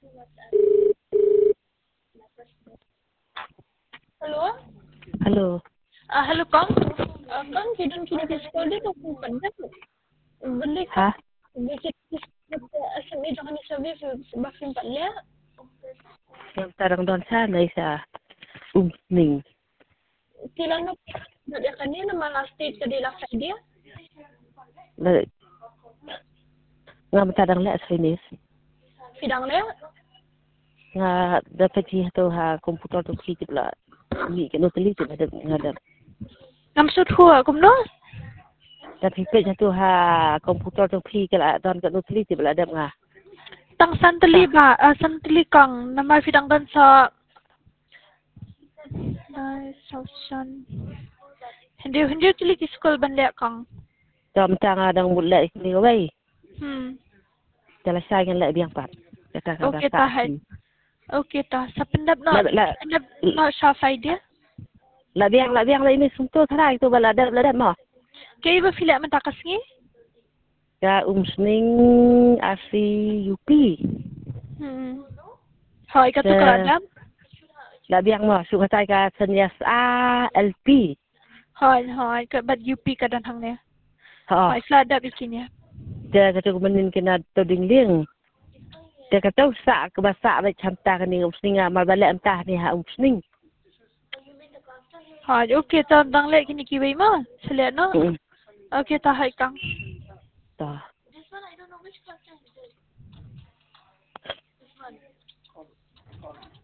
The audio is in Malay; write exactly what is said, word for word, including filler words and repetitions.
Hello? Hello. À, hello con. À, con chị đang kini ke sekolah dia tu pandai. Beli kan? Hả? Beli asal ni jangan sabi sebab film pandai. Em tarang don sa na sa umning. Sila na dia kanina mga state ka dila sa dia. Na ngam tarang la Chinese. Sidang le. Nga dapat ji to ha komputer to ki tibla. Ni ke no teli tibla da ngada. Ngam sut hua kum no? Dapat pe to ha komputer to ki ke la don ke no teli tibla da nga. Tang santali ba? Uh, santali kang nama sidang dan sa Nice, Sausan. Hindi hindi tili ki sekolah bandai kang. Dom tanga dang bulla ni wai. Hmm. Jala sa ngan la biang pat. Kata kata Okay ta. tahan. Okay ta. Sa pendap no. La la Pendap no sa idea. la biang la biang la ini sumto thrai to bala da la da mo. Kaya ba fila man takas ngi? Ka umsning asi yupi. Hmm. Hoy ka tu kaladam. La biang mo su ka ka senyas a lp. Hoy hoy ka bad U P ka dan hang ne. Ha. Hoy fladap ikinya. Dia kata kumanin kena to dingling. Dia kata sa ke basa ba chanta ka ni umsning mal bala entah ni ha umsning. Hoy okay ta dang le kini kiwai ma. Sila no. Okay ta hai kang. Ta. This one I don't know which class is it. This one.